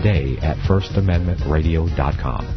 today at firstamendmentradio.com.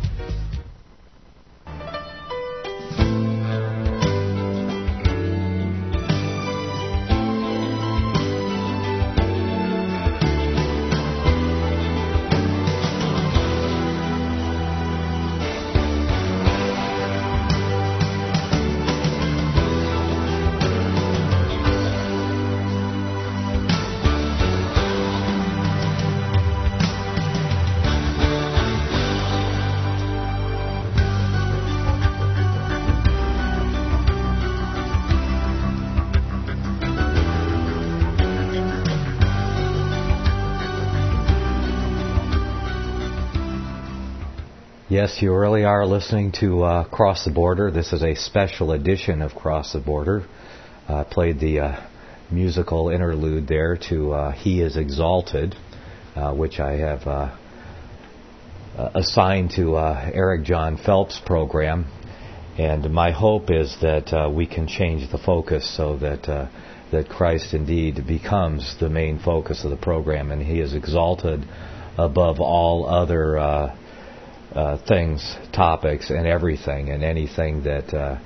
Yes, you really are listening to Cross the Border. This is a special edition of Cross the Border. I played the musical interlude there to He is Exalted, which I have assigned to Eric John Phelps' program. And my hope is that we can change the focus so that that Christ indeed becomes the main focus of the program, and He is exalted above all other things, topics, and everything, and anything that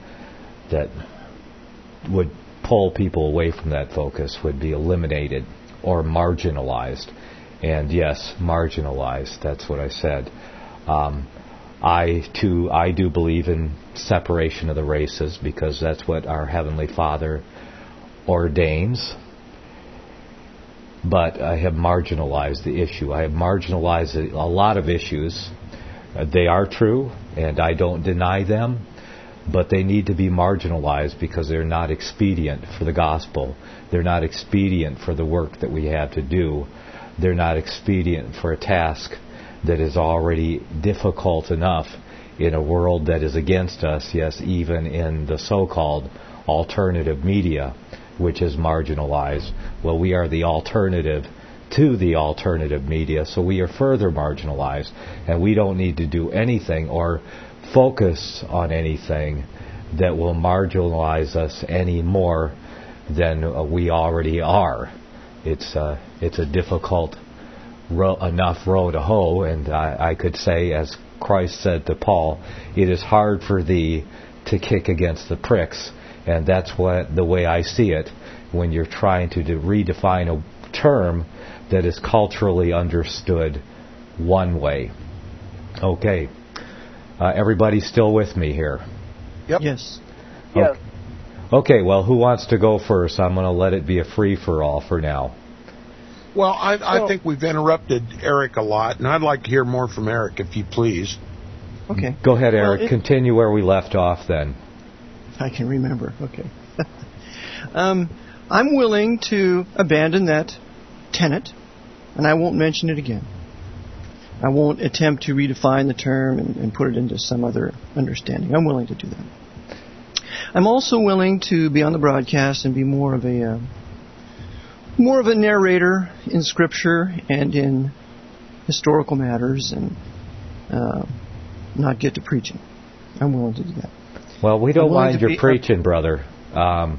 would pull people away from that focus would be eliminated or marginalized. And yes, marginalized. That's what I said. I do believe in separation of the races because that's what our Heavenly Father ordains. But I have marginalized the issue. I have marginalized a lot of issues. They are true, and I don't deny them, but they need to be marginalized because they're not expedient for the gospel. They're not expedient for the work that we have to do. They're not expedient for a task that is already difficult enough in a world that is against us, yes, even in the so-called alternative media, which is marginalized. Well, we are the alternative to the alternative media, so we are further marginalized, and we don't need to do anything or focus on anything that will marginalize us any more than we already are. It's a difficult enough row to hoe, and I could say, as Christ said to Paul, it is hard for thee to kick against the pricks, and that's the way I see it when you're trying to redefine a term that is culturally understood one way. Okay. Everybody still with me here? Yep. Yes. Yes. Okay, well, who wants to go first? I'm going to let it be a free-for-all for now. Well, I think we've interrupted Eric a lot, and I'd like to hear more from Eric, if you please. Okay. Go ahead, Eric. Continue where we left off then. If I can remember. Okay. I'm willing to abandon that tenet, and I won't mention it again. I won't attempt to redefine the term and put it into some other understanding. I'm willing to do that. I'm also willing to be on the broadcast and be more of a narrator in Scripture and in historical matters, and not get to preaching. I'm willing to do that. Well, we don't mind your preaching, brother. I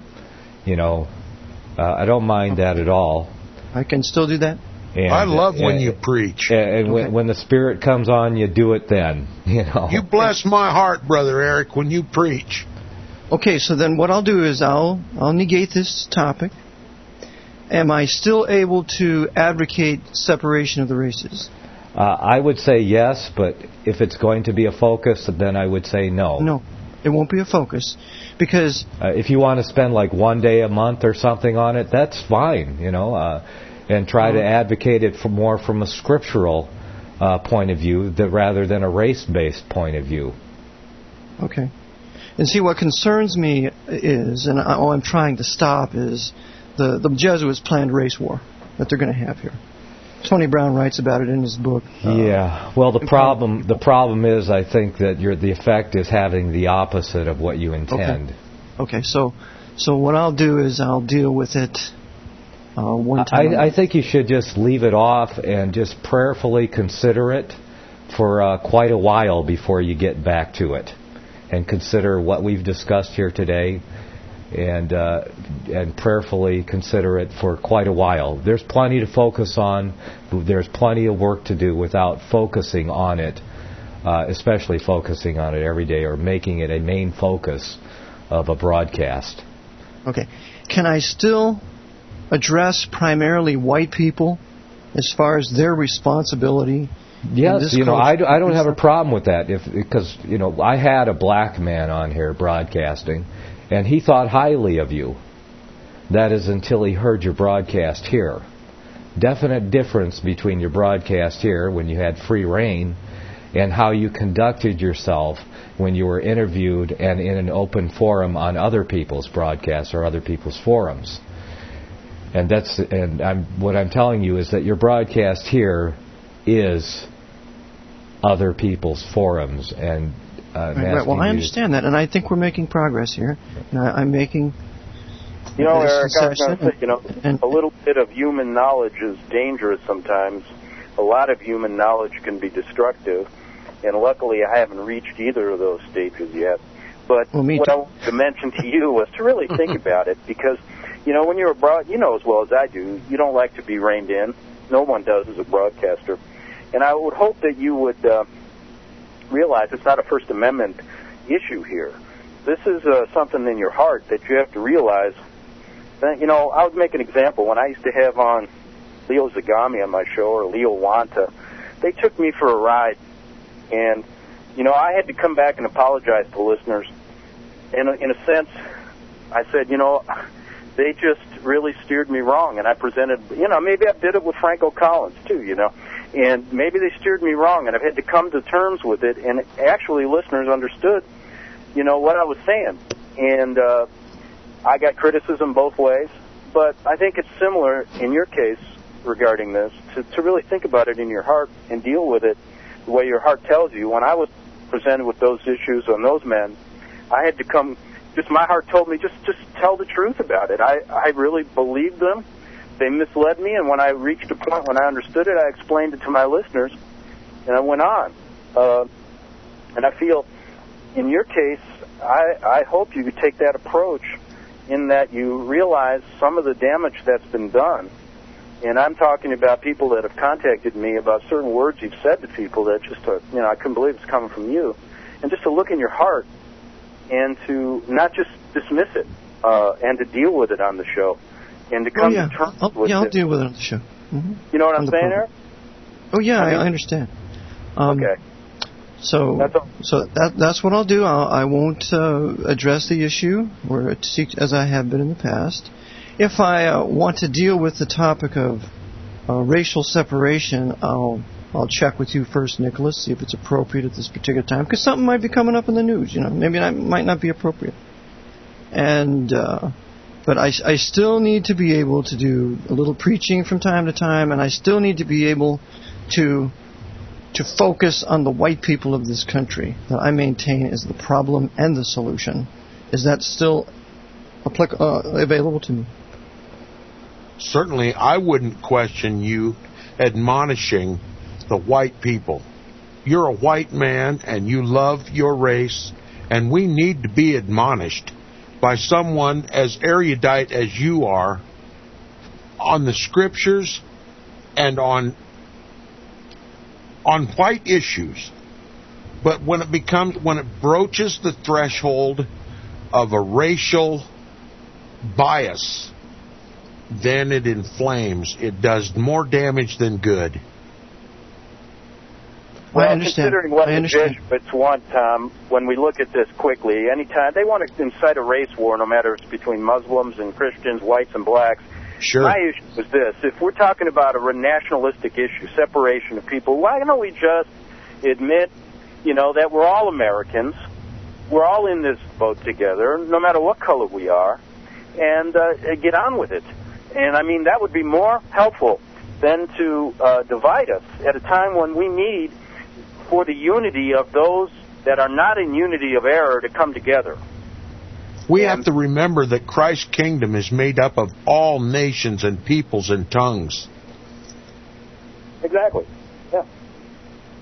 don't mind that at all. I can still do that. And, I love when you preach. And when the Spirit comes on, you do it then. You bless my heart, Brother Eric, when you preach. Okay, so then what I'll do is I'll negate this topic. Am I still able to advocate separation of the races? I would say yes, but if it's going to be a focus, then I would say no. No, it won't be a focus. Because if you want to spend like one day a month or something on it, that's fine, and try to advocate it for more from a scriptural point of view rather than a race-based point of view. Okay. And see, what concerns me is, and all I'm trying to stop is the Jesuits' planned race war that they're going to have here. Tony Brown writes about it in his book. Yeah. Well, the problem is, I think that the effect is having the opposite of what you intend. Okay. So what I'll do is I'll deal with it one time. I think you should just leave it off and just prayerfully consider it for quite a while before you get back to it, and consider what we've discussed here today. and prayerfully consider it for quite a while. There's plenty to focus on. There's plenty of work to do without focusing on it, especially focusing on it every day or making it a main focus of a broadcast. Okay. Can I still address primarily white people as far as their responsibility? Yes, I don't have a problem with that because I had a black man on here broadcasting, and he thought highly of you. That is until he heard your broadcast here. Definite difference between your broadcast here when you had free reign and how you conducted yourself when you were interviewed and in an open forum on other people's broadcasts or other people's forums. What I'm telling you is that your broadcast here is other people's forums and right. Well, I understand that, and I think we're making progress here. And I'm making. Eric, I was going to say, a little bit of human knowledge is dangerous sometimes. A lot of human knowledge can be destructive, and luckily I haven't reached either of those stages yet. But what I wanted to mention to you was to really think about it, because, when you're you know as well as I do, you don't like to be reined in. No one does as a broadcaster. And I would hope that you would realize it's not a First Amendment issue here. This is something in your heart that you have to realize. That, I would make an example. When I used to have on Leo Zagami on my show, or Leo Wanta, they took me for a ride. And, I had to come back and apologize to listeners. And in a sense, I said, they just really steered me wrong. And I presented, maybe I did it with Franco Collins, too, And maybe they steered me wrong, and I've had to come to terms with it. And actually, listeners understood, what I was saying. And I got criticism both ways. But I think it's similar in your case regarding this, to really think about it in your heart and deal with it the way your heart tells you. When I was presented with those issues on those men, I had to come, my heart told me, just tell the truth about it. I really believed them. They misled me, and when I reached a point when I understood it, I explained it to my listeners, and I went on. And I feel, in your case, I hope you could take that approach in that you realize some of the damage that's been done. And I'm talking about people that have contacted me about certain words you've said to people that just, I couldn't believe it's coming from you. And just to look in your heart and to not just dismiss it and to deal with it on the show. And to come to terms with it. I'll deal with it on the show. Mm-hmm. You know what I'm saying, Eric? Oh, yeah, I understand. Okay. So that's what I'll do. I won't address the issue or seek as I have been in the past. If I want to deal with the topic of racial separation, I'll check with you first, Nicholas, see if it's appropriate at this particular time, because something might be coming up in the news. Maybe it might not be appropriate. And but I still need to be able to do a little preaching from time to time, and I still need to be able to focus on the white people of this country that I maintain is the problem and the solution. Is that still available to me? Certainly, I wouldn't question you admonishing the white people. You're a white man, and you love your race, and we need to be admonished by someone as erudite as you are on the scriptures and on white issues. But when it broaches the threshold of a racial bias, then it inflames. It does more damage than good. Well, considering what the Jesuits want, Tom, when we look at this quickly, anytime they want to incite a race war, no matter if it's between Muslims and Christians, whites and blacks. Sure. My issue is this. If we're talking about a nationalistic issue, separation of people, why don't we just admit, that we're all Americans, we're all in this boat together, no matter what color we are, and get on with it. And, that would be more helpful than to divide us at a time when we need for the unity of those that are not in unity of error to come together. We have to remember that Christ's kingdom is made up of all nations and peoples and tongues. Exactly. Yeah.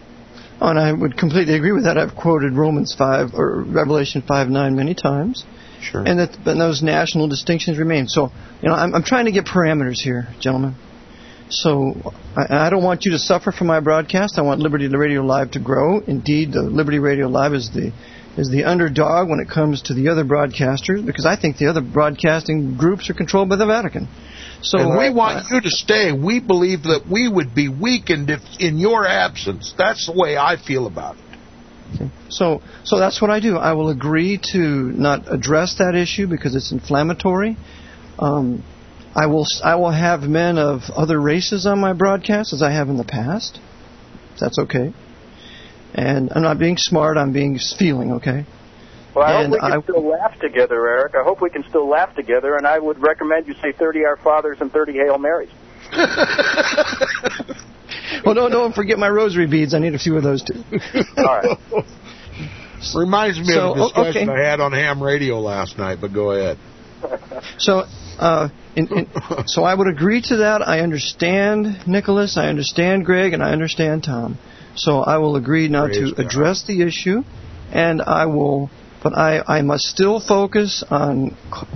Oh, and I would completely agree with that. I've quoted Romans 5 or Revelation 5:9 many times. Sure. And those national distinctions remain. So, I'm trying to get parameters here, gentlemen. So, I don't want you to suffer from my broadcast. I want Liberty Radio Live to grow. Indeed, the Liberty Radio Live is the underdog when it comes to the other broadcasters, because I think the other broadcasting groups are controlled by the Vatican. So and we want you to stay. We believe that we would be weakened if in your absence. That's the way I feel about it. Okay. So that's what I do. I will agree to not address that issue because it's inflammatory. I will have men of other races on my broadcast as I have in the past. That's okay. And I'm not being smart. I'm being feeling, okay? Well, I hope we can still laugh together, Eric. I hope we can still laugh together, and I would recommend you say 30 Our Fathers and 30 Hail Marys. Well, don't forget my rosary beads. I need a few of those, too. All right. Reminds me of a discussion I had on ham radio last night, but go ahead. So I would agree to that. I understand Nicholas, I understand Greg, and I understand Tom. So I will agree now to address the issue, and I must still focus on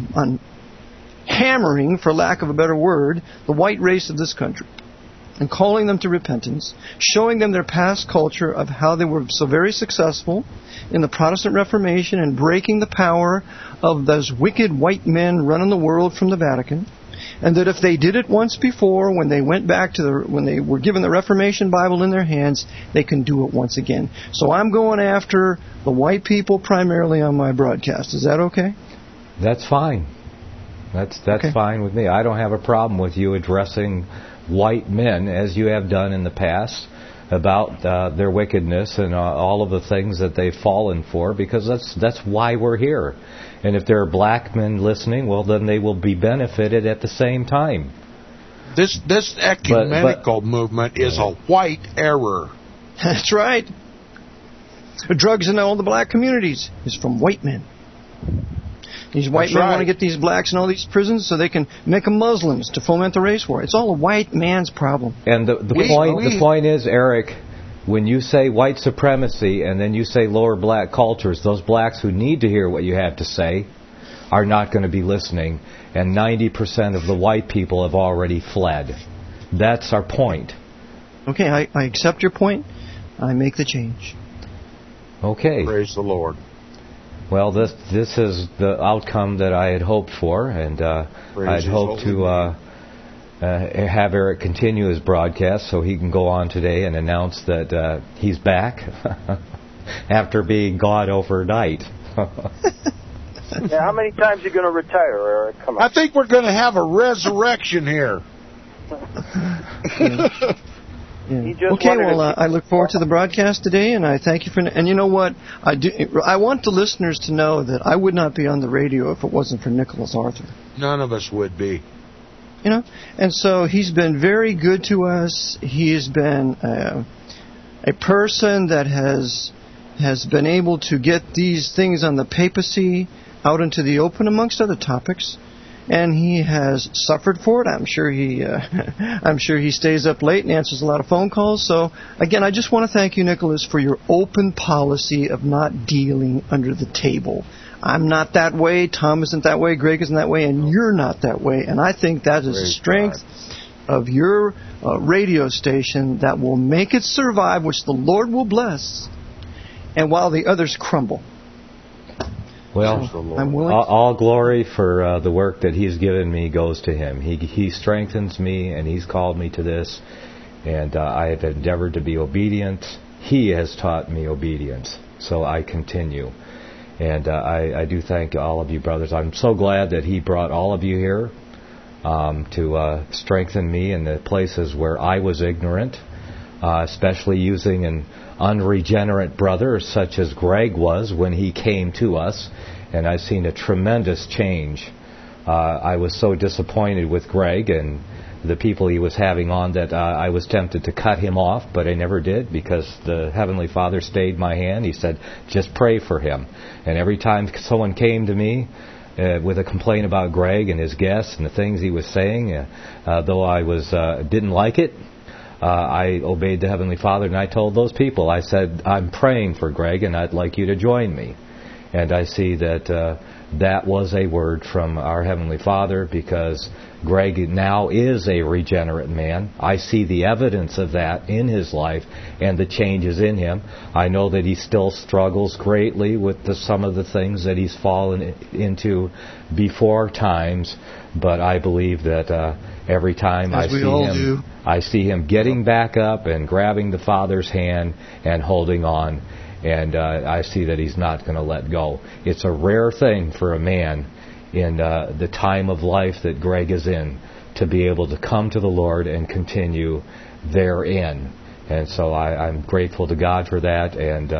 hammering, for lack of a better word, the white race of this country, and calling them to repentance, showing them their past culture of how they were so very successful in the Protestant Reformation and breaking the power of those wicked white men running the world from the Vatican, and that if they did it once before, when they went back when they were given the Reformation Bible in their hands, they can do it once again. So I'm going after the white people primarily on my broadcast. Is that okay? That's fine. That's okay. Fine with me. I don't have a problem with you addressing white men, as you have done in the past, about their wickedness and all of the things that they've fallen for, because that's why we're here. And if there are black men listening, well, then they will be benefited at the same time. This ecumenical movement is a white error. That's right. The drugs in all the black communities is from white men. These white men want to get these blacks in all these prisons so they can make them Muslims to foment the race war. It's all a white man's problem. And the point is, Eric, when you say white supremacy and then you say lower black cultures, those blacks who need to hear what you have to say are not going to be listening. And 90% of the white people have already fled. That's our point. Okay, I accept your point. I make the change. Okay. Praise the Lord. Well, this is the outcome that I had hoped for, and I'd hoped to have Eric continue his broadcast so he can go on today and announce that he's back after being gone overnight. Yeah, how many times are you going to retire, Eric? Come on. I think we're going to have a resurrection here. Yeah. Okay, well, I look forward to the broadcast today, and I thank you for. And you know what? I want the listeners to know that I would not be on the radio if it wasn't for Nicholas Arthur. None of us would be. And so he's been very good to us. He's been a person that has been able to get these things on the papacy out into the open, amongst other topics. And he has suffered for it. I'm sure he stays up late and answers a lot of phone calls. So, again, I just want to thank you, Nicholas, for your open policy of not dealing under the table. I'm not that way. Tom isn't that way. Greg isn't that way. And you're not that way. And I think that is the strength of your radio station that will make it survive, which the Lord will bless, and while the others crumble. Well, I'm willing. All glory for the work that He's given me goes to Him. He strengthens me, and He's called me to this, and I have endeavored to be obedient. He has taught me obedience, so I continue. And I do thank all of you, brothers. I'm so glad that He brought all of you here to strengthen me in the places where I was ignorant, especially using an unregenerate brother such as Greg was when he came to us, and I've seen a tremendous change. I was so disappointed with Greg and the people he was having on that I was tempted to cut him off, but I never did, because the Heavenly Father stayed my hand. He said, just pray for him. And every time someone came to me with a complaint about Greg and his guests and the things he was saying, though I didn't like it, I obeyed the Heavenly Father, and I told those people, I said, I'm praying for Greg, and I'd like you to join me. And I see that that was a word from our Heavenly Father, because Greg now is a regenerate man. I see the evidence of that in his life and the changes in him. I know that he still struggles greatly with some of the things that he's fallen into before times, but I believe that every time I see him getting back up and grabbing the Father's hand and holding on, and I see that he's not going to let go. It's a rare thing for a man in the time of life that Greg is in to be able to come to the Lord and continue therein. And so I'm grateful to God for that. And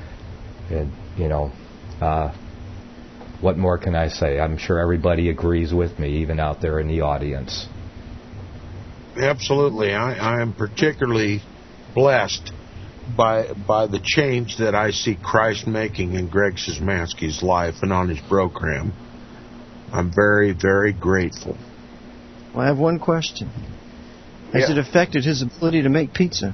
what more can I say? I'm sure everybody agrees with me, even out there in the audience. Absolutely. I am particularly blessed by the change that I see Christ making in Greg Szymanski's life and on his program. I'm very, very grateful. Well, I have one question. Has it affected his ability to make pizza?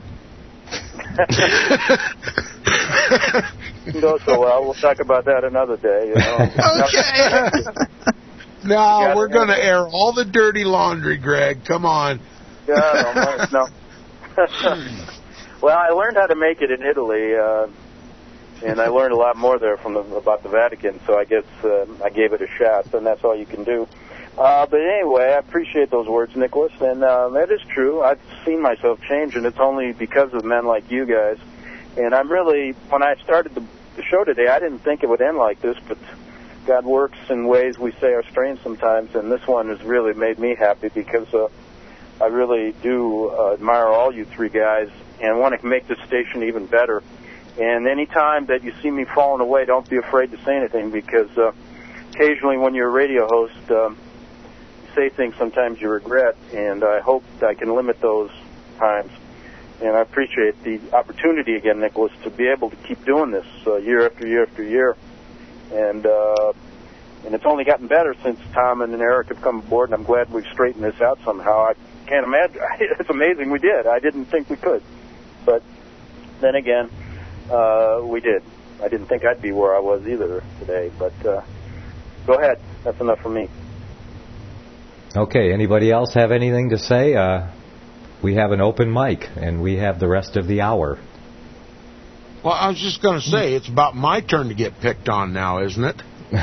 Go so well. We'll talk about that another day. Okay. No, we're going to air all the dirty laundry, Greg. Come on. Yeah, no. Well, I learned how to make it in Italy, and I learned a lot more there about the Vatican, so I guess I gave it a shot, and that's all you can do. But anyway, I appreciate those words, Nicholas, and that is true. I've seen myself change, and it's only because of men like you guys. And I'm really, when I started the show today, I didn't think it would end like this, but God works in ways we say are strange sometimes, and this one has really made me happy because I really do admire all you three guys and want to make this station even better. And any time that you see me falling away, don't be afraid to say anything, because occasionally when you're a radio host, you say things sometimes you regret, and I hope I can limit those times. And I appreciate the opportunity again, Nicholas, to be able to keep doing this year after year after year. And it's only gotten better since Tom and Eric have come aboard, and I'm glad we've straightened this out somehow. I can't imagine. It's amazing we did. I didn't think we could. But then again, we did. I didn't think I'd be where I was either today. But go ahead. That's enough for me. Okay. Anybody else have anything to say? We have an open mic, and we have the rest of the hour. Well, I was just going to say, it's about my turn to get picked on now, isn't it?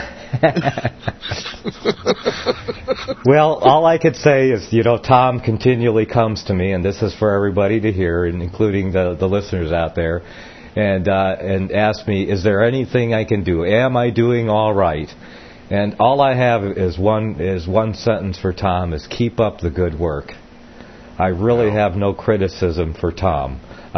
Well, all I could say is, Tom continually comes to me, and this is for everybody to hear, and including the listeners out there, and asks me, is there anything I can do? Am I doing all right? And all I have is one sentence for Tom, is keep up the good work. I really have no criticism for Tom.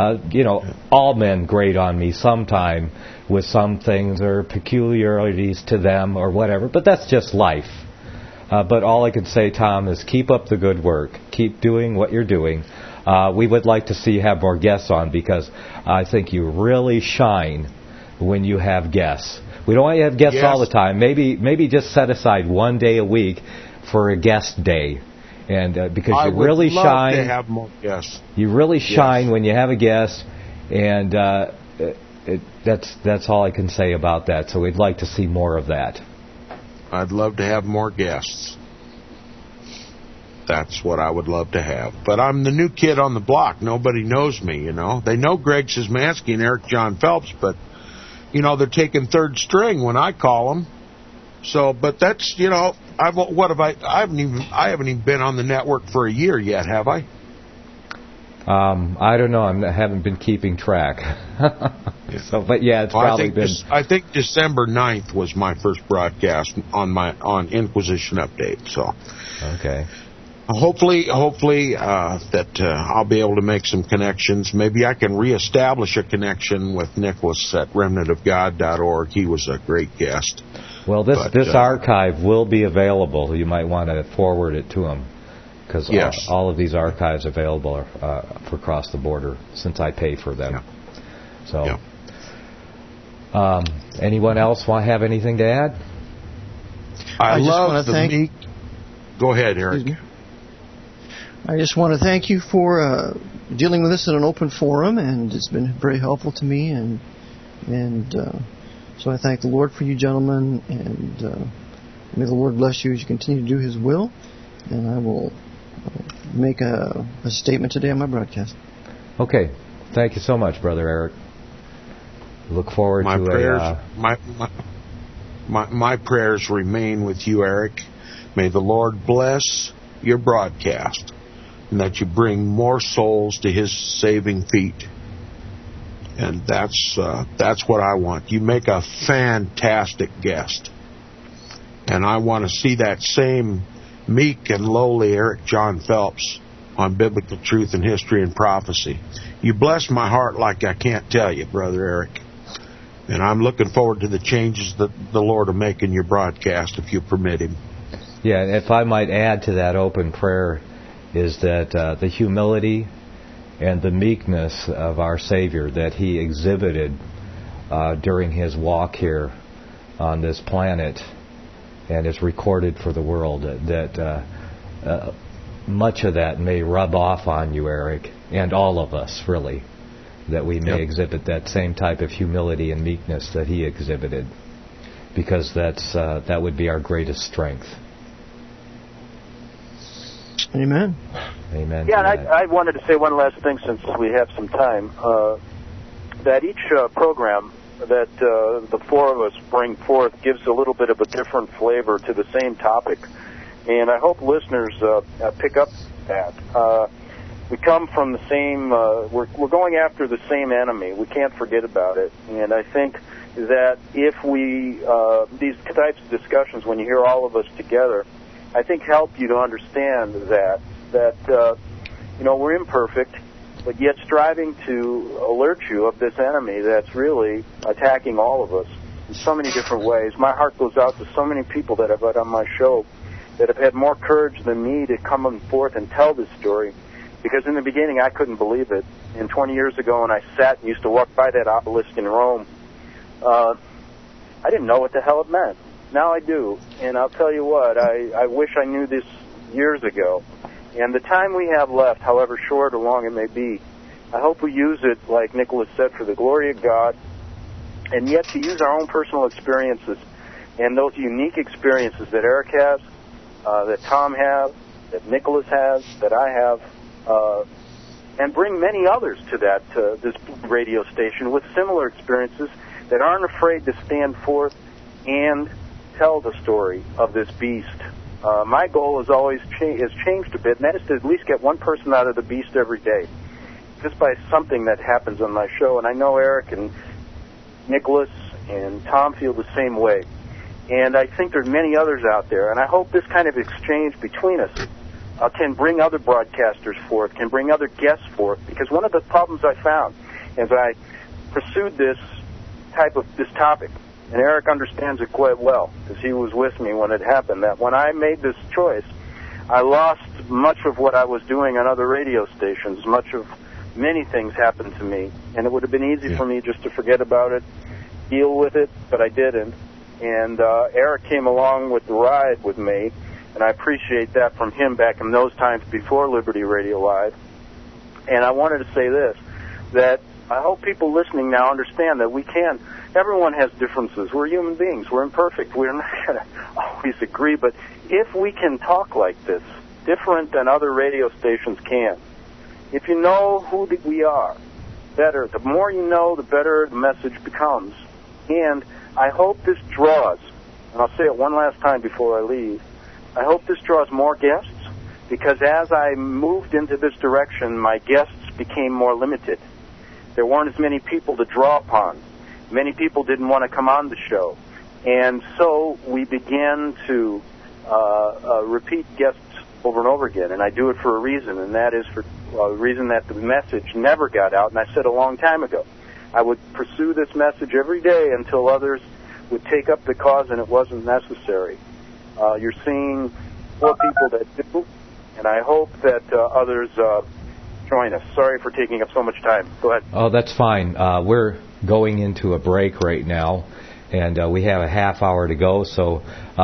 All men grate on me sometime with some things or peculiarities to them or whatever, but that's just life. But all I can say, Tom, is keep up the good work. Keep doing what you're doing. We would like to see you have more guests on, because I think you really shine when you have guests. We don't want you to have guests all the time. Maybe just set aside one day a week for a guest day. And because you really shine, to have more guests. You really shine when you have a guest, and that's all I can say about that. So we'd like to see more of that. I'd love to have more guests. That's what I would love to have. But I'm the new kid on the block. Nobody knows me, They know Greg Szymanski and Eric John Phelps, but they're taking third string when I call them. So, but that's I haven't even been on the network for a year yet, have I? I don't know. I haven't been keeping track. So, but yeah, it's probably been. I think December 9th was my first broadcast on Inquisition Update. So, okay. Hopefully, that I'll be able to make some connections. Maybe I can reestablish a connection with Nicholas at remnantofgod.org. He was a great guest. Well, this archive will be available. You might want to forward it to him, because all of these archives available are for Cross the Border, since I pay for them. Yeah. So, anyone else have anything to add? I love the meek. Go ahead, Eric. I just want to thank you for dealing with this in an open forum, and it's been very helpful to me, and so I thank the Lord for you gentlemen, and May the Lord bless you as you continue to do His will. And I will make a statement today on my broadcast. Okay. Thank you so much, Brother Eric. Look forward to prayers, my prayers remain with you, Eric. May the Lord bless your broadcast and that you bring more souls to His saving feet. And that's what I want. You make a fantastic guest. And I want to see that same meek and lowly Eric John Phelps on Biblical Truth and History and Prophecy. You bless my heart like I can't tell you, Brother Eric. And I'm looking forward to the changes that the Lord will make in your broadcast if you permit Him. Yeah, and if I might add to that open prayer is that the humility and the meekness of our Savior that He exhibited during His walk here on this planet and is recorded for the world, that much of that may rub off on you, Eric, and all of us, really, that we may exhibit that same type of humility and meekness that He exhibited, because that would be our greatest strength. Amen. Amen. Yeah, and I wanted to say one last thing since we have some time, that each program that the four of us bring forth gives a little bit of a different flavor to the same topic, and I hope listeners pick up that. We come from the same, we're going after the same enemy. We can't forget about it, and I think that if we, these types of discussions, when you hear all of us together, I think help you to understand that we're imperfect, but yet striving to alert you of this enemy that's really attacking all of us in so many different ways. My heart goes out to so many people that I've had on my show that have had more courage than me to come forth and tell this story, because in the beginning I couldn't believe it. And 20 years ago when I sat and used to walk by that obelisk in Rome, I didn't know what the hell it meant. Now I do, and I'll tell you what, I wish I knew this years ago. And the time we have left, however short or long it may be, I hope we use it, like Nicholas said, for the glory of God, and yet to use our own personal experiences and those unique experiences that Eric has, that Tom has, that Nicholas has, that I have, and bring many others to this radio station with similar experiences that aren't afraid to stand forth and tell the story of this beast. My goal has always has changed a bit, and that is to at least get one person out of the beast every day, just by something that happens on my show. And I know Eric and Nicholas and Tom feel the same way. And I think there's many others out there, and I hope this kind of exchange between us can bring other broadcasters forth, can bring other guests forth, because one of the problems I found as I pursued this topic, and Eric understands it quite well, because he was with me when it happened, that when I made this choice, I lost much of what I was doing on other radio stations. Many things happened to me, and it would have been easy for me just to forget about it, deal with it, but I didn't. And Eric came along with the ride with me, and I appreciate that from him back in those times before Liberty Radio Live. And I wanted to say this, that I hope people listening now understand that everyone has differences. We're human beings. We're imperfect. We're not going to always agree. But if we can talk like this, different than other radio stations can, if you know who we are better, the more you know, the better the message becomes. And I hope this draws, and I'll say it one last time before I leave, I hope this draws more guests, because as I moved into this direction, my guests became more limited. There weren't as many people to draw upon. Many people didn't want to come on the show. And so we began to repeat guests over and over again. And I do it for a reason, and that is for a reason that the message never got out. And I said a long time ago, I would pursue this message every day until others would take up the cause and it wasn't necessary. You're seeing more people that do, and I hope that others join us. Sorry for taking up so much time. Go ahead. Oh, that's fine. We're going into a break right now, and we have a half hour to go. So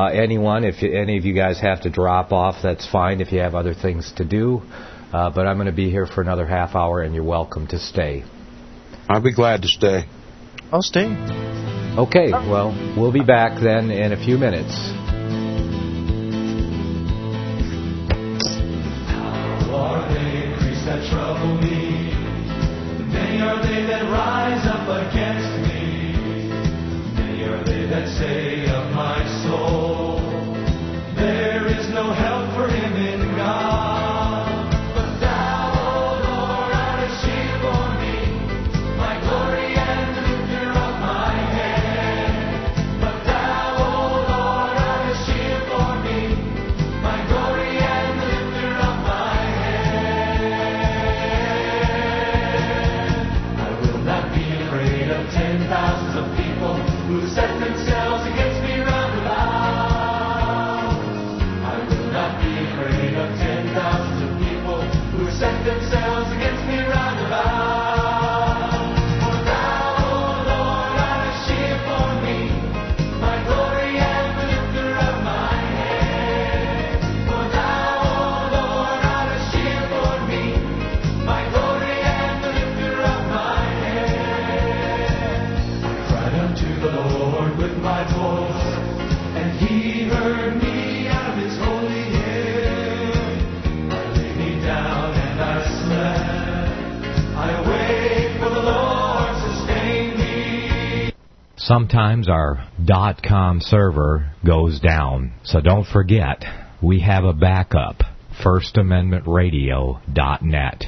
if any of you guys have to drop off, that's fine if you have other things to do. But I'm going to be here for another half hour, and you're welcome to stay. I'll be glad to stay. I'll stay. Okay, well, we'll be back then in a few minutes. of 10,000s of people who set themselves against me round about. I will not be afraid of 10,000s of people who set themselves against me round about. For thou, O Lord, art a shield for me, my glory and the lifter of my head. For thou, O Lord, art a shield for me, my glory and the lifter of my head. I cried unto the Lord with my voice, and he heard me out of his holy hill. I lay me down and I slept. I awake, for the Lord sustained me. Sometimes our .com server goes down, so don't forget, we have a backup, FirstAmendmentRadio.net.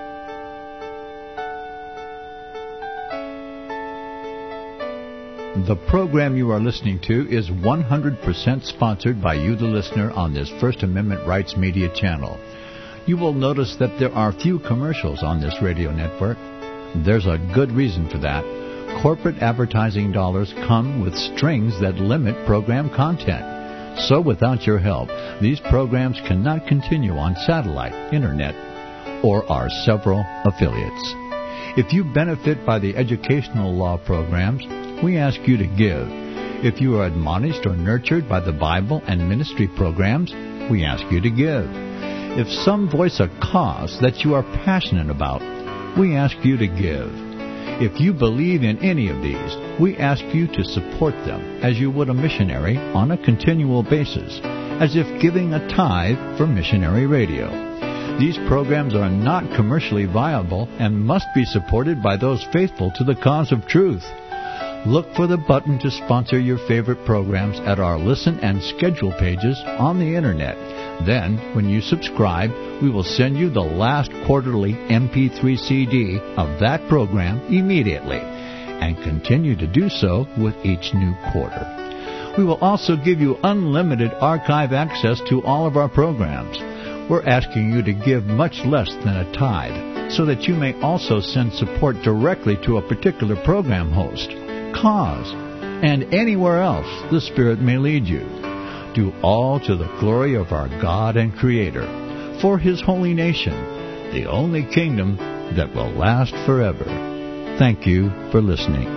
The program you are listening to is 100% sponsored by you, the listener, on this First Amendment Rights Media channel. You will notice that there are few commercials on this radio network. There's a good reason for that. Corporate advertising dollars come with strings that limit program content. So without your help, these programs cannot continue on satellite, internet, or our several affiliates. If you benefit by the educational law programs, we ask you to give. If you are admonished or nurtured by the Bible and ministry programs, we ask you to give. If some voice a cause that you are passionate about, we ask you to give. If you believe in any of these, we ask you to support them as you would a missionary on a continual basis, as if giving a tithe for missionary radio. These programs are not commercially viable and must be supported by those faithful to the cause of truth. Look for the button to sponsor your favorite programs at our listen and schedule pages on the Internet. Then, when you subscribe, we will send you the last quarterly MP3 CD of that program immediately, and continue to do so with each new quarter. We will also give you unlimited archive access to all of our programs. We're asking you to give much less than a tithe, so that you may also send support directly to a particular program host, cause, and anywhere else the Spirit may lead you. Do all to the glory of our God and Creator, for His holy nation, the only kingdom that will last forever. Thank you for listening.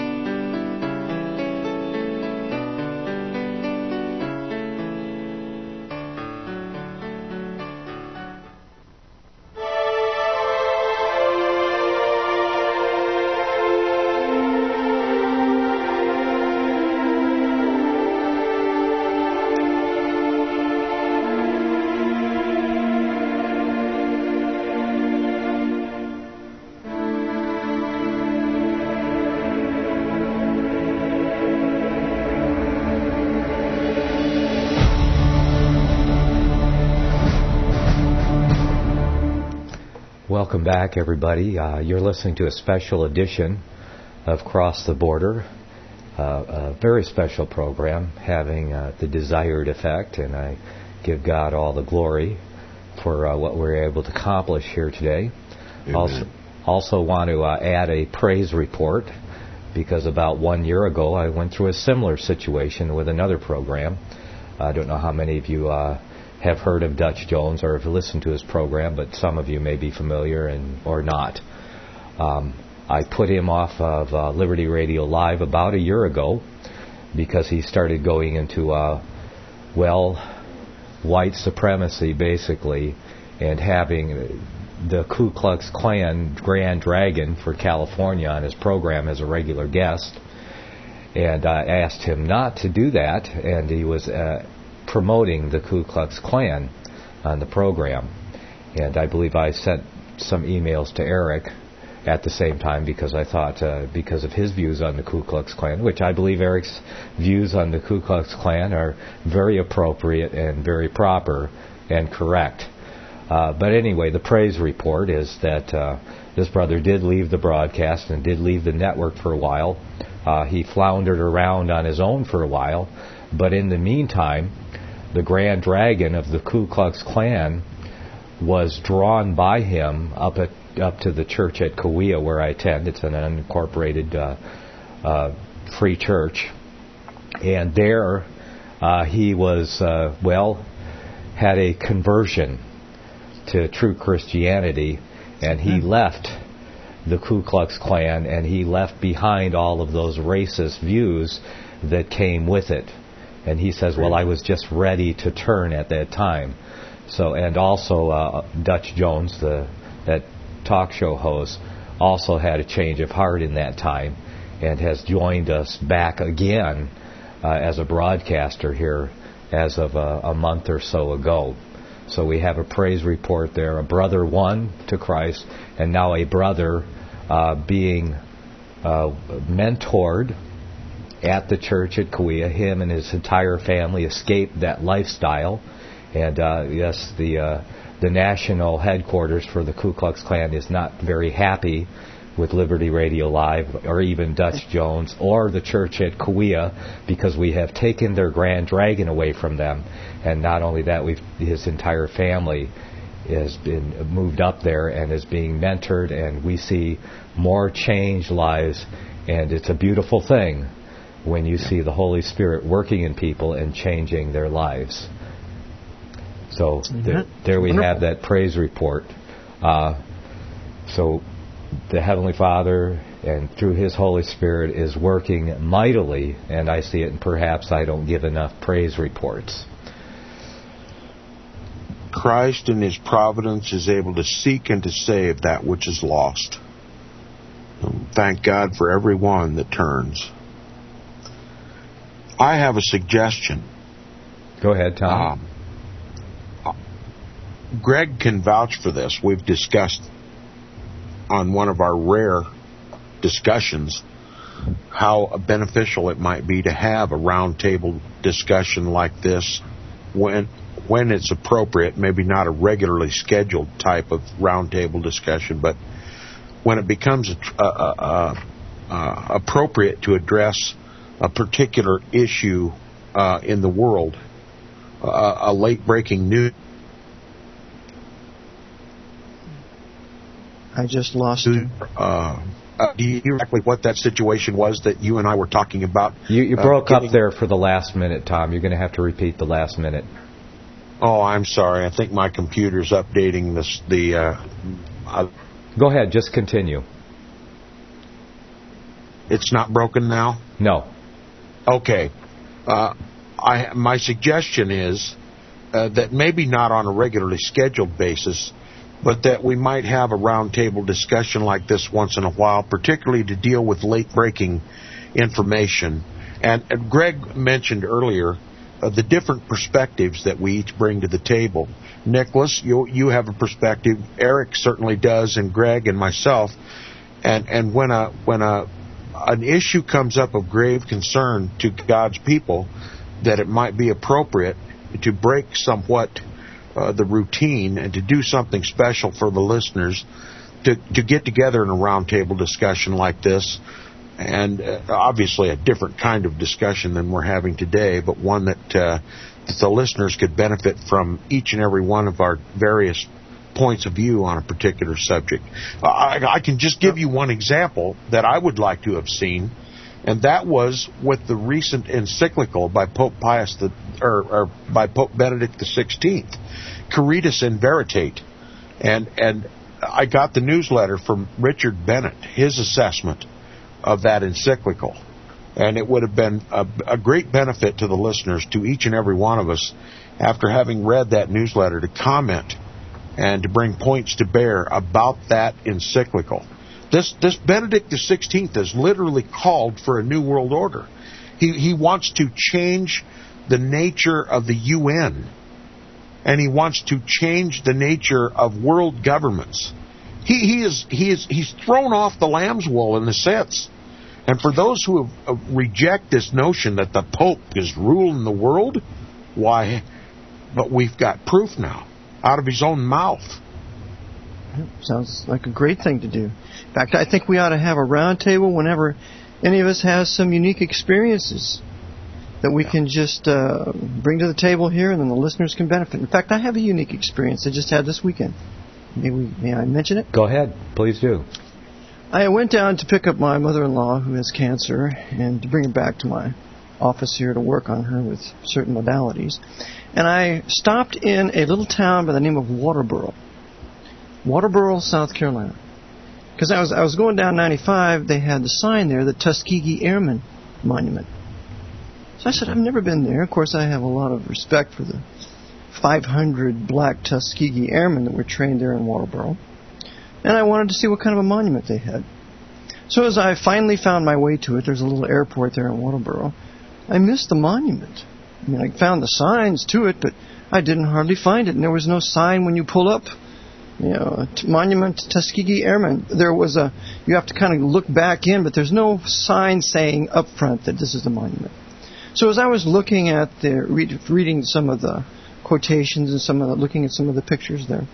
Welcome back, everybody. You're listening to a special edition of Cross the Border, a very special program having the desired effect, and I give God all the glory for what we're able to accomplish here today. Also want to add a praise report, because about 1 year ago I went through a similar situation with another program. I don't know how many of you have heard of Dutch Jones or have listened to his program, but some of you may be familiar or not. I put him off of Liberty Radio Live about a year ago because he started going into, white supremacy, basically, and having the Ku Klux Klan Grand Dragon for California on his program as a regular guest. And I asked him not to do that, and he was promoting the Ku Klux Klan on the program. And I believe I sent some emails to Eric at the same time, because I thought, because of his views on the Ku Klux Klan, which I believe Eric's views on the Ku Klux Klan are very appropriate and very proper and correct. But anyway, the praise report is that this brother did leave the broadcast and did leave the network for a while. He floundered around on his own for a while, but in the meantime, the Grand Dragon of the Ku Klux Klan was drawn by him up up to the church at Kauai where I attend. It's an unincorporated free church. And there he was, had a conversion to true Christianity, and he left the Ku Klux Klan, and he left behind all of those racist views that came with it. And he says, well, I was just ready to turn at that time. So, and also Dutch Jones, that talk show host, also had a change of heart in that time and has joined us back again as a broadcaster here as of a month or so ago. So we have a praise report there. A brother won to Christ, and now a brother being mentored at the church at Kauai. Him and his entire family escaped that lifestyle. And yes, the national headquarters for the Ku Klux Klan is not very happy with Liberty Radio Live or even Dutch Jones or the church at Kauai, because we have taken their Grand Dragon away from them. And not only that, his entire family has been moved up there and is being mentored, and we see more changed lives, and it's a beautiful thing when you see the Holy Spirit working in people and changing their lives. So there we have that praise report. So the Heavenly Father, and through His Holy Spirit, is working mightily, and I see it, and perhaps I don't give enough praise reports. Christ in His providence is able to seek and to save that which is lost. Thank God for everyone that turns. I have a suggestion. Go ahead, Tom. Greg can vouch for this. We've discussed on one of our rare discussions how beneficial it might be to have a roundtable discussion like this when it's appropriate, maybe not a regularly scheduled type of roundtable discussion, but when it becomes appropriate to address a particular issue in the world, a late-breaking news. I just lost you. Do you hear exactly what that situation was that you and I were talking about? You broke up there for the last minute, Tom. You're going to have to repeat the last minute. Oh, I'm sorry. I think my computer's updating this. Go ahead. Just continue. It's not broken now? No. Okay. My suggestion is that maybe not on a regularly scheduled basis, but that we might have a roundtable discussion like this once in a while, particularly to deal with late-breaking information. And Greg mentioned earlier the different perspectives that we each bring to the table. Nicholas, you have a perspective. Eric certainly does, and Greg and myself. And when an issue comes up of grave concern to God's people, that it might be appropriate to break somewhat the routine and to do something special for the listeners, to get together in a roundtable discussion like this, and obviously a different kind of discussion than we're having today, but one that the listeners could benefit from each and every one of our various points of view on a particular subject. I can just give you one example that I would like to have seen, and that was with the recent encyclical by Pope by Pope Benedict XVI, Caritas in Veritate, and I got the newsletter from Richard Bennett, his assessment of that encyclical, and it would have been a great benefit to the listeners, to each and every one of us, after having read that newsletter, to comment and to bring points to bear about that encyclical. This Benedict XVI has literally called for a new world order. He wants to change the nature of the UN, and he wants to change the nature of world governments. He's thrown off the lamb's wool in a sense. And for those who reject this notion that the Pope is ruling the world, why? But we've got proof now, out of his own mouth. Sounds like a great thing to do. In fact, I think we ought to have a round table whenever any of us has some unique experiences that we can just bring to the table here, and then the listeners can benefit. In fact, I have a unique experience I just had this weekend. May I mention it? Go ahead. Please do. I went down to pick up my mother-in-law who has cancer and to bring her back to my office here to work on her with certain modalities. And I stopped in a little town by the name of Waterboro, South Carolina. Because I was going down 95, they had the sign there, the Tuskegee Airmen Monument. So I said, I've never been there. Of course, I have a lot of respect for the 500 black Tuskegee Airmen that were trained there in Waterboro. And I wanted to see what kind of a monument they had. So as I finally found my way to it, there's a little airport there in Waterboro, I missed the monument. I mean, I found the signs to it, but I didn't hardly find it. And there was no sign when you pull up, Monument to Tuskegee Airmen. There was you have to kind of look back in, but there's no sign saying up front that this is the monument. So as I was looking at reading some of the quotations and looking at some of the pictures there,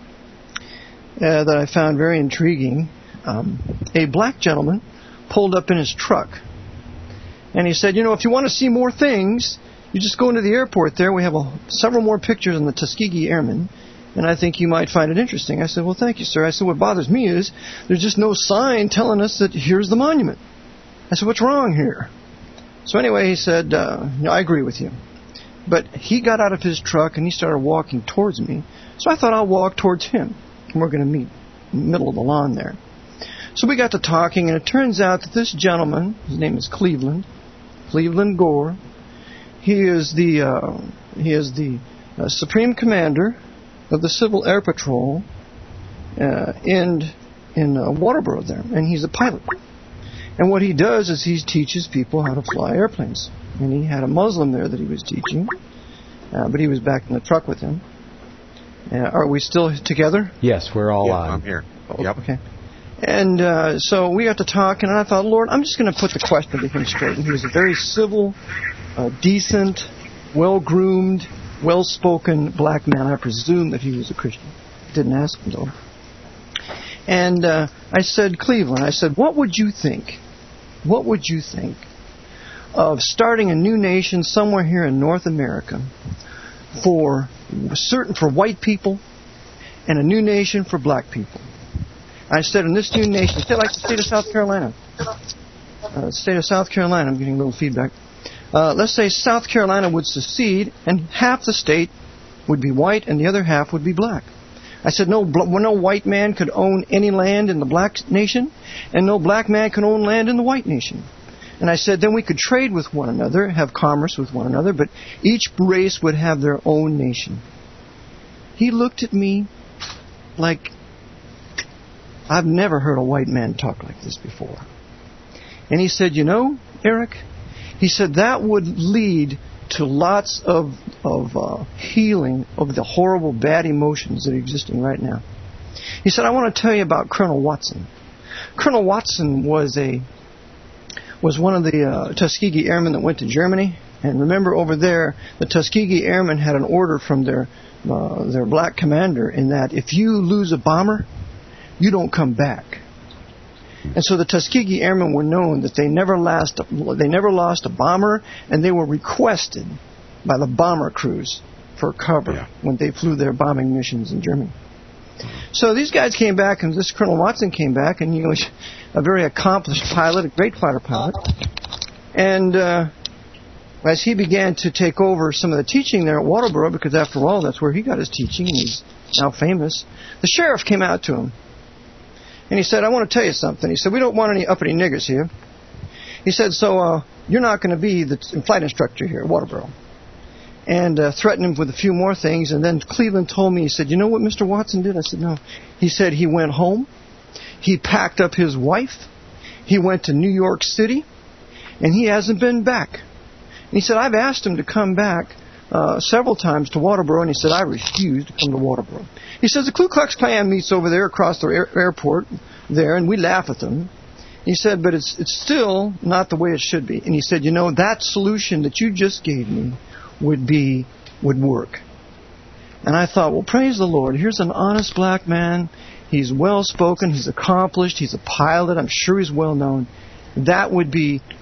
that I found very intriguing, a black gentleman pulled up in his truck. And he said, if you want to see more things, you just go into the airport there. We have several more pictures on the Tuskegee Airmen, and I think you might find it interesting. I said, well, thank you, sir. I said, what bothers me is there's just no sign telling us that here's the monument. I said, what's wrong here? So anyway, he said, I agree with you. But he got out of his truck and he started walking towards me. So I thought I'll walk towards him. And we're going to meet in the middle of the lawn there. So we got to talking, and it turns out that this gentleman, his name is Cleveland Gore, he is the Supreme Commander of the Civil Air Patrol in Waterboro there, and he's a pilot. And what he does is he teaches people how to fly airplanes. And he had a Muslim there that he was teaching, but he was back in the truck with him. Are we still together? Yes, we're all on. I'm here. Oh, yep. Okay. And so we got to talking, and I thought, Lord, I'm just going to put the question to him straight. And he was a very civil, decent, well-groomed, well-spoken black man. I presume that he was a Christian. Didn't ask him, though. And I said, Cleveland, what would you think? What would you think of starting a new nation somewhere here in North America for white people and a new nation for black people? I said, in this new nation, like the state of South Carolina. I'm getting a little feedback. Let's say South Carolina would secede, and half the state would be white, and the other half would be black. I said, no white man could own any land in the black nation, and no black man could own land in the white nation. And I said, then we could trade with one another, have commerce with one another, but each race would have their own nation. He looked at me like, I've never heard a white man talk like this before. And he said, Eric, he said that would lead to lots of healing of the horrible bad emotions that are existing right now. He said, I want to tell you about Colonel Watson. Colonel Watson was one of the Tuskegee Airmen that went to Germany. And remember, over there, the Tuskegee Airmen had an order from their black commander in that if you lose a bomber, you don't come back. And so the Tuskegee Airmen were known that they never lost a bomber, and they were requested by the bomber crews for cover when they flew their bombing missions in Germany. So these guys came back, and this Colonel Watson came back, and he was a very accomplished pilot, a great fighter pilot. And as he began to take over some of the teaching there at Waterboro, because after all, that's where he got his teaching, and he's now famous, the sheriff came out to him. And he said, I want to tell you something. He said, we don't want any uppity niggers here. He said, so you're not going to be the flight instructor here at Waterboro. And threatened him with a few more things. And then Cleveland told me, he said, you know what Mr. Watson did? I said, no. He said he went home. He packed up his wife. He went to New York City. And he hasn't been back. And he said, I've asked him to come back several times to Waterboro, and he said, I refuse to come to Waterboro. He says, the Ku Klux Klan meets over there across the airport there, and we laugh at them. He said, but it's still not the way it should be. And he said, that solution that you just gave me would work. And I thought, well, praise the Lord. Here's an honest black man. He's well-spoken. He's accomplished. He's a pilot. I'm sure he's well-known. That would be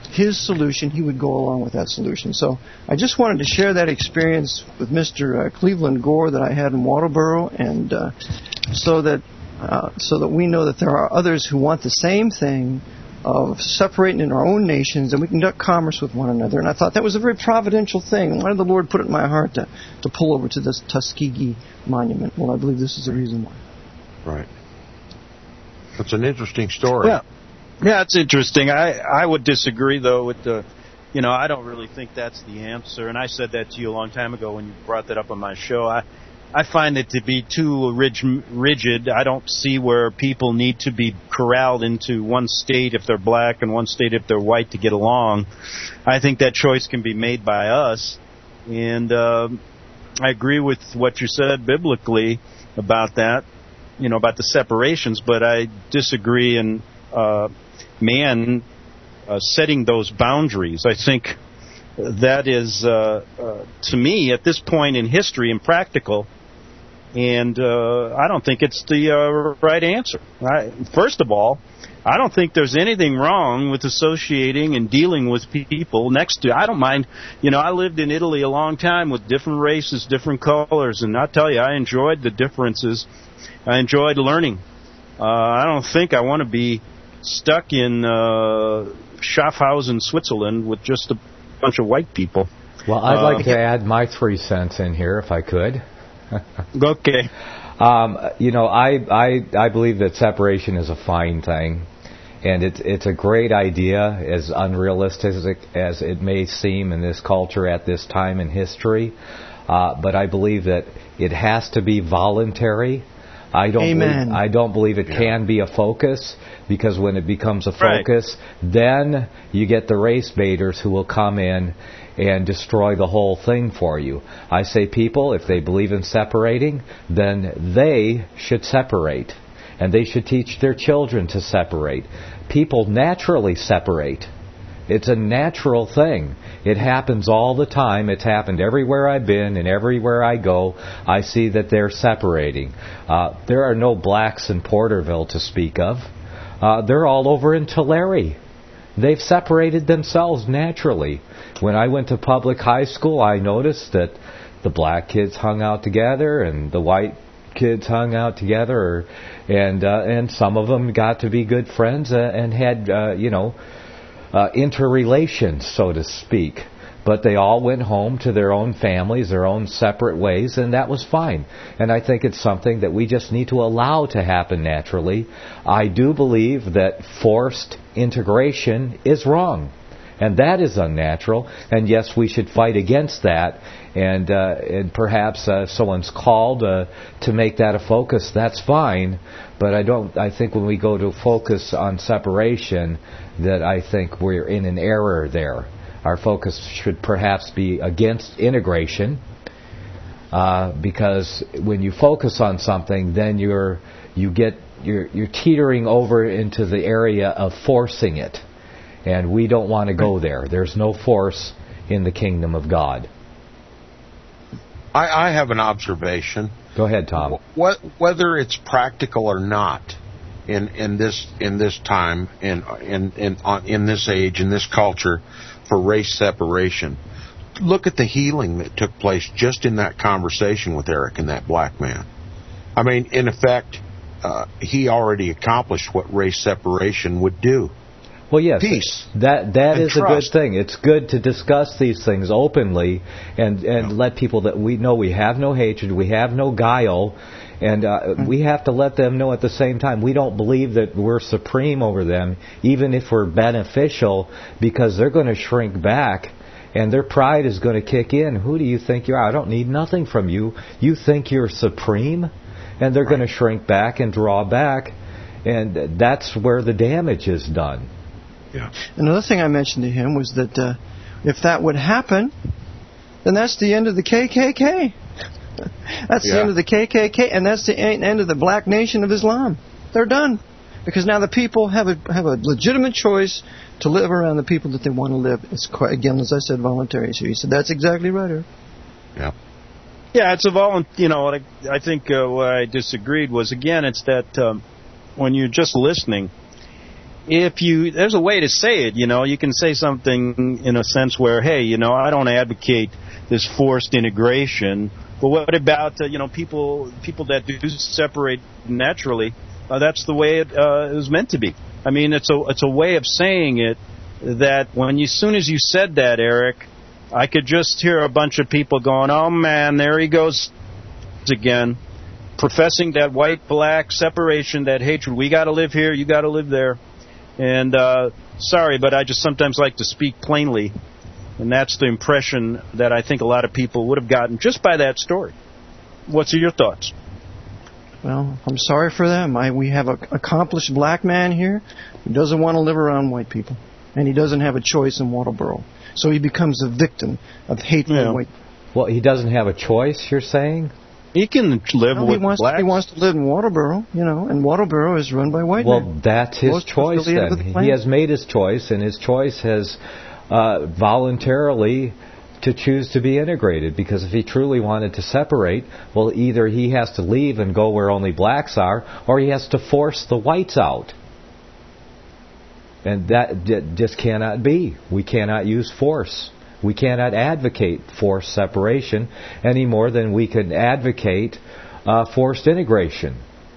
his solution, he would go along with that solution. So I just wanted to share that experience with Mr. Cleveland Gore that I had in Wattleboro, and so that we know that there are others who want the same thing of separating in our own nations, and we conduct commerce with one another. And I thought that was a very providential thing. Why did the Lord put it in my heart to pull over to this Tuskegee monument? Well, I believe this is the reason why. Right. That's an interesting story. Yeah, it's interesting. I would disagree, though, with the, I don't really think that's the answer. And I said that to you a long time ago when you brought that up on my show. I find it to be too rigid. I don't see where people need to be corralled into one state if they're black and one state if they're white to get along. I think that choice can be made by us. And I agree with what you said biblically about that, about the separations, but I disagree in man setting those boundaries. I think that is, to me, at this point in history, impractical. And I don't think it's the right answer. First of all, I don't think there's anything wrong with associating and dealing with people next to. I don't mind. I lived in Italy a long time with different races, different colors, and I'll tell you, I enjoyed the differences. I enjoyed learning. I don't think I want to be stuck in Schaffhausen, Switzerland, with just a bunch of white people. Well, I'd like to add my 3 cents in here, if I could. Okay. I believe that separation is a fine thing, and it's a great idea, as unrealistic as it may seem in this culture at this time in history. But I believe that it has to be voluntary. I don't believe it can be a focus, because when it becomes a focus, then you get the race baiters who will come in and destroy the whole thing for you. I say people, if they believe in separating, then they should separate. And they should teach their children to separate. People naturally separate. It's a natural thing. It happens all the time. It's happened everywhere I've been and everywhere I go. I see that they're separating. There are no blacks in Porterville to speak of. They're all over in Tulare. They've separated themselves naturally. When I went to public high school, I noticed that the black kids hung out together and the white kids hung out together, and some of them got to be good friends and had interrelations, so to speak. But they all went home to their own families, their own separate ways, and that was fine. And I think it's something that we just need to allow to happen naturally. I do believe that forced integration is wrong, and that is unnatural. And yes, we should fight against that. And perhaps someone's called to make that a focus. That's fine. But I think when we go to focus on separation, that I think we're in an error there. Our focus should perhaps be against integration, because when you focus on something, then you're teetering over into the area of forcing it, and we don't want to go there. There's no force in the kingdom of God. I have an observation. Go ahead, Tom. Whether it's practical or not in this time, in this age, in this culture, for race separation, look at the healing that took place just in that conversation with Eric and that black man. I mean, in effect, he already accomplished what race separation would do. Well, yes, peace. That is a good thing. It's good to discuss these things openly and let people that we know we have no hatred, we have no guile, and we have to let them know at the same time we don't believe that we're supreme over them, even if we're beneficial, because they're going to shrink back and their pride is going to kick in. Who do you think you are? I don't need nothing from you. You think you're supreme? And they're going to shrink back and draw back, and that's where the damage is done. Yeah. Another thing I mentioned to him was that if that would happen, then that's the end of the KKK. That's the end of the KKK, and that's the end of the black nation of Islam. They're done. Because now the people have a legitimate choice to live around the people that they want to live. It's quite, again, as I said, voluntary. So he said, that's exactly right, Eric. Yeah. Yeah, it's a I think what I disagreed was, again, it's that when you're just listening, there's a way to say it, you can say something in a sense where, hey, I don't advocate this forced integration, but what about, people that do separate naturally? That's the way it was meant to be. I mean, it's a way of saying it that as soon as you said that, Eric, I could just hear a bunch of people going, oh man, there he goes again, professing that white-black separation, that hatred. We got to live here, you got to live there. And sorry, but I just sometimes like to speak plainly, and that's the impression that I think a lot of people would have gotten just by that story. What's your thoughts? Well, I'm sorry for them. We have an accomplished black man here who doesn't want to live around white people, and he doesn't have a choice in Wattleboro. So he becomes a victim of hateful white people. Well, he doesn't have a choice, you're saying? He can live with blacks. He wants to live in Wattleboro, and Wattleboro is run by white men. Well, that's his choice then. He has made his choice, and his choice has voluntarily to choose to be integrated, because if he truly wanted to separate, well, either he has to leave and go where only blacks are, or he has to force the whites out. And that just cannot be. We cannot use force. We cannot advocate forced separation any more than we can advocate forced integration.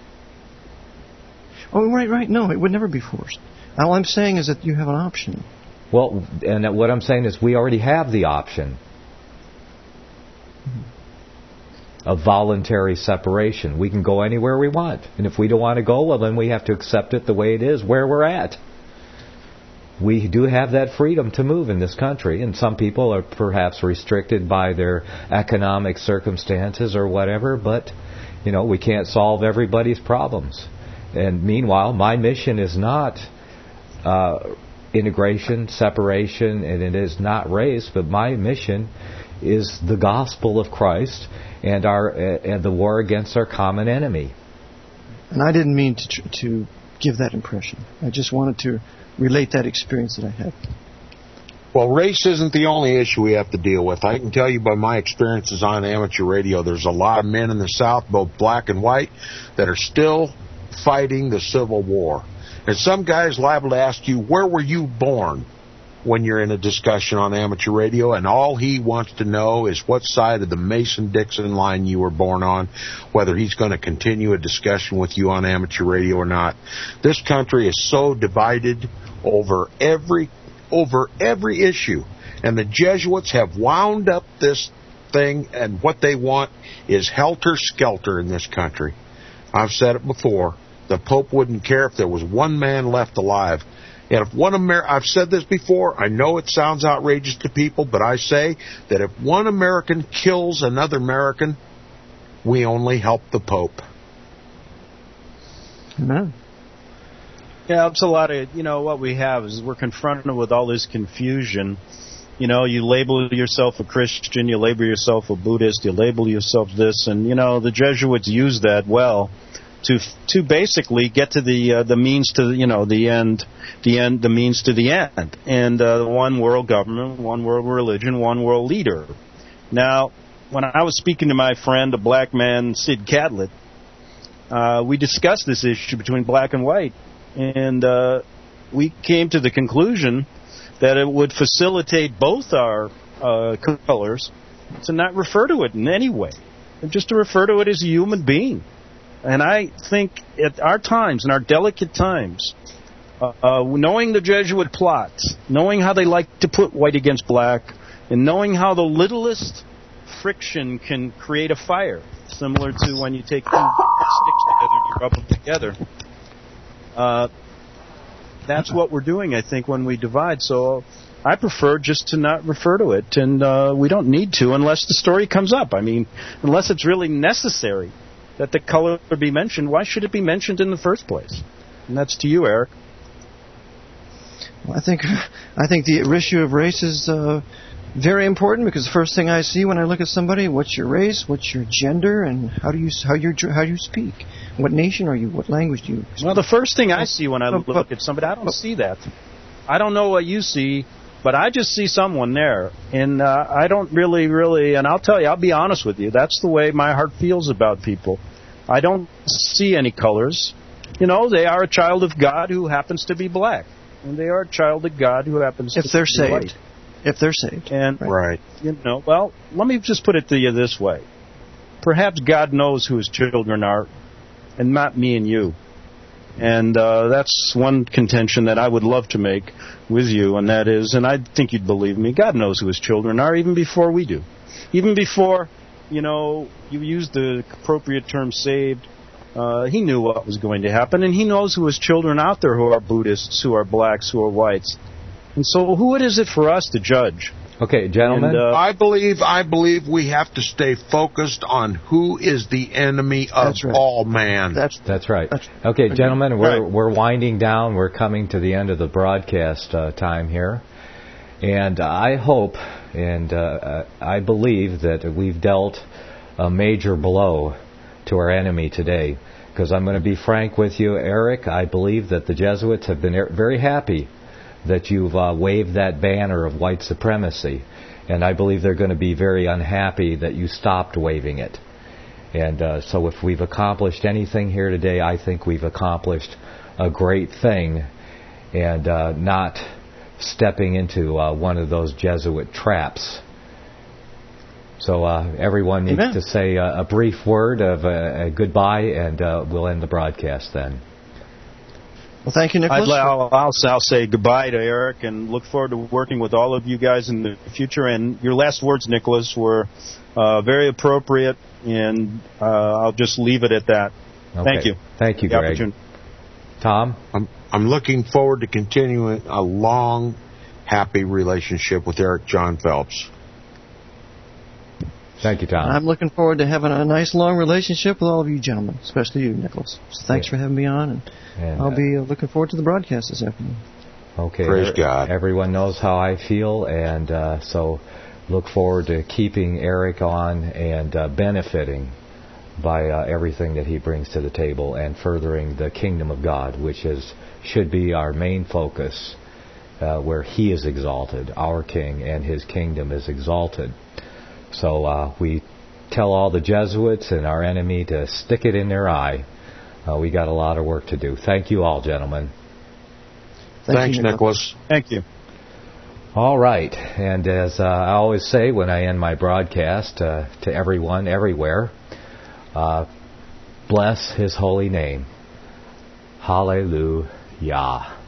Oh, right. No, it would never be forced. All I'm saying is that you have an option. Well, and what I'm saying is we already have the option of voluntary separation. We can go anywhere we want. And if we don't want to go, well, then we have to accept it the way it is, where we're at. We do have that freedom to move in this country, and some people are perhaps restricted by their economic circumstances or whatever, but, we can't solve everybody's problems. And meanwhile, my mission is not integration, separation, and it is not race, but my mission is the gospel of Christ and and the war against our common enemy. And I didn't mean to give that impression. I just wanted to relate that experience that I had. Well, race isn't the only issue we have to deal with. I can tell you by my experiences on amateur radio, there's a lot of men in the South, both black and white, that are still fighting the Civil War. And some guy's liable to ask you, where were you born, when you're in a discussion on amateur radio, and all he wants to know is what side of the Mason-Dixon line you were born on, whether he's going to continue a discussion with you on amateur radio or not. This country is so divided over every issue, and the Jesuits have wound up this thing, and what they want is helter-skelter in this country. I've said it before. The Pope wouldn't care if there was one man left alive. And if I've said this before, I know it sounds outrageous to people, but I say that if one American kills another American, we only help the Pope. Amen. Yeah, it's a lot of, what we have is we're confronted with all this confusion. You label yourself a Christian, you label yourself a Buddhist, you label yourself this, and, the Jesuits use that well to basically get to the means to the end, the means to the end, and one world government, one world religion, one world leader. Now, when I was speaking to my friend, the black man Sid Catlett, we discussed this issue between black and white, and we came to the conclusion that it would facilitate both our colors to not refer to it in any way, and just to refer to it as a human being. And I think at our times, in our delicate times, knowing the Jesuit plots, knowing how they like to put white against black, and knowing how the littlest friction can create a fire, similar to when you take two sticks together and you rub them together. That's what we're doing, I think, when we divide. So I prefer just to not refer to it, and we don't need to unless the story comes up. I mean, unless it's really necessary that the color be mentioned, why should it be mentioned in the first place? And that's to you, Eric. Well, I think the issue of race is very important, because the first thing I see when I look at somebody, what's your race, what's your gender, and how do you speak? What nation are you? What language do you speak? Well, the first thing I see when I look at somebody, I don't see that. I don't know what you see, but I just see someone there, and I don't really, and I'll tell you, I'll be honest with you, that's the way my heart feels about people. I don't see any colors, they are a child of God who happens to be black. And they are a child of God who happens to be white. If they're saved. And, right. Well, let me just put it to you this way. Perhaps God knows who his children are, and not me and you. And that's one contention that I would love to make with you, and that is, and I think you'd believe me, God knows who his children are even before we do. Even before, you used the appropriate term saved, he knew what was going to happen, and he knows who his children out there who are Buddhists, who are blacks, who are whites. And so who is it for us to judge? Okay, gentlemen. And, I believe we have to stay focused on who is the enemy of all man. That's right. Okay, gentlemen, we're winding down. We're coming to the end of the broadcast time here. And I hope and I believe that we've dealt a major blow to our enemy today. Because I'm going to be frank with you, Eric, I believe that the Jesuits have been very happy that you've waved that banner of white supremacy. And I believe they're going to be very unhappy that you stopped waving it. And so if we've accomplished anything here today, I think we've accomplished a great thing, and not stepping into one of those Jesuit traps. So everyone needs to say a brief word of a goodbye, and we'll end the broadcast then. Well, thank you, Nicholas. I'll say goodbye to Eric and look forward to working with all of you guys in the future. And your last words, Nicholas, were very appropriate, and I'll just leave it at that. Okay. Thank you. Thank you, Greg. Tom? I'm looking forward to continuing a long, happy relationship with Eric John Phelps. Thank you, Tom. I'm looking forward to having a nice, long relationship with all of you gentlemen, especially you, Nicholas. So thanks for having me on, and I'll be looking forward to the broadcast this afternoon. Okay. Praise God. Everyone knows how I feel, and so look forward to keeping Eric on and benefiting by everything that he brings to the table and furthering the kingdom of God, which should be our main focus, where he is exalted, our king, and his kingdom is exalted. So we tell all the Jesuits and our enemy to stick it in their eye. We got a lot of work to do. Thank you all, gentlemen. Thanks, Nicholas. Thank you. All right. And as I always say when I end my broadcast to everyone, everywhere, bless his holy name. Hallelujah.